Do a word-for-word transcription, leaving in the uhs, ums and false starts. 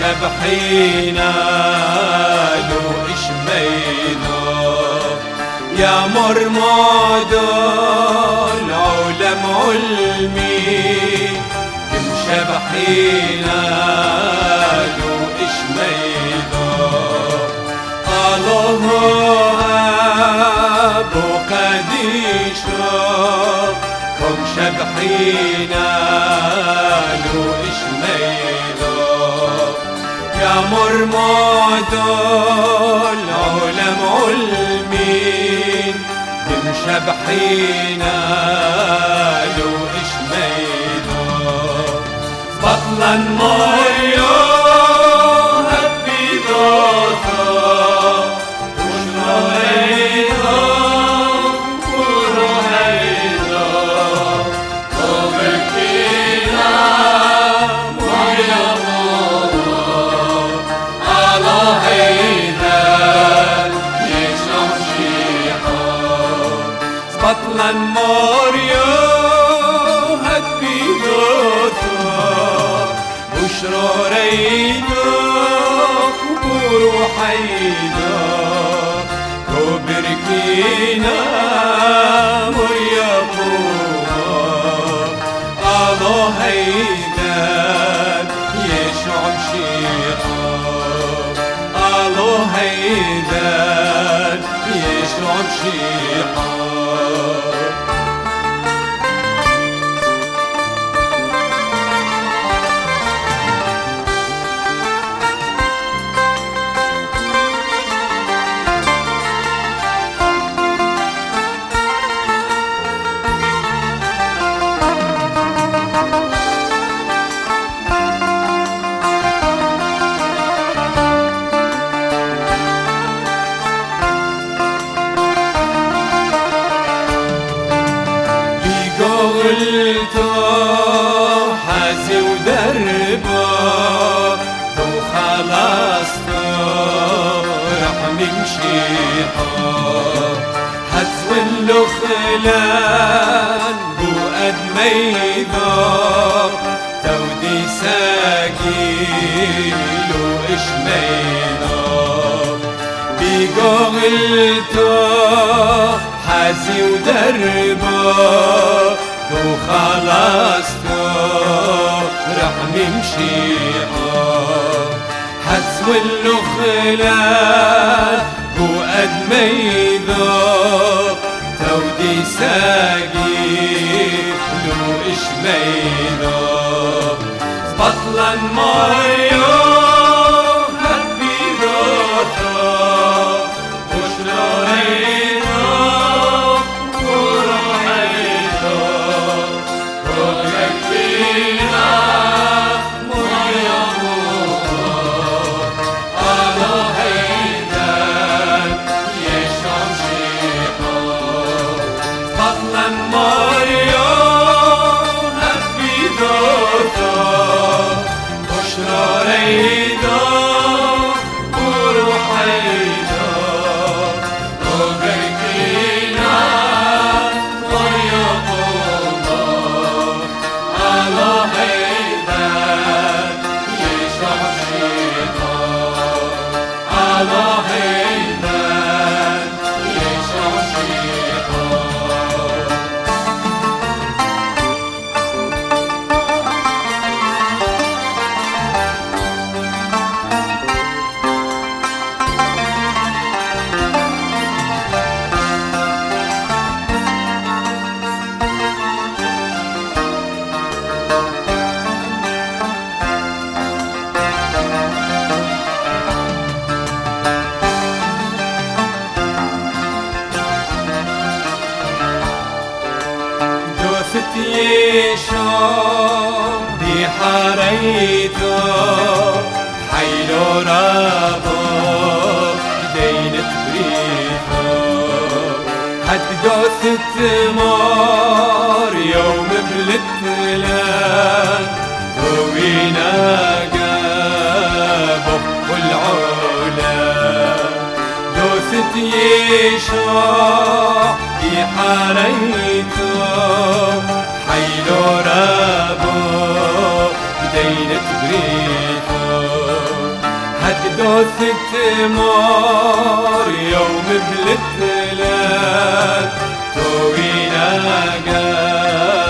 شبحينا لو إشمينا يا مرماد العلم علمي كم شبحينا لو إشمينا الله أبو قديشة كم شبحينا لو إشمينا يا مرماد العلم علمين كم شبحينا لو إشمينا بطلا مايا هبي ذاتا وشرينا ورهينا وبكينا مريم على هيدا يشرب شيحا بطلا ماريا هبي ذاتا وشرينا وروحينا وبركينا مريم على هيدا يشعب شيحا على هيدا يشعب شيحا قلتو حاسي ودربا تو خلصتو رح نمشيها حتزول له خلان بو قد ميضا تودي ساقيلو إشمينا بقلتو حاسي ودربا تو خلصتو رح نمشيها حتزول له خلال بو قد ميذوق تودي ساقيلو إشمينا بطلا مايو هبي ذاتا وشرينا ورحينا وبكينا مريم على هيدا يشعب شيحا بطلا مريم هبي ذاتا وشرينا ورحينا وبكينا مريم على هيدا يشعب شيحا على هيدا يشعب شيحا يشوف بحريته حيلو رابو دين تبريفه حد دوث الثمار يوم بلتلان توينا قابه والعلا دوثت يشوف بحريته حيلو رابو بدينة بريته دوثت مار يوم بلثلات توينا قال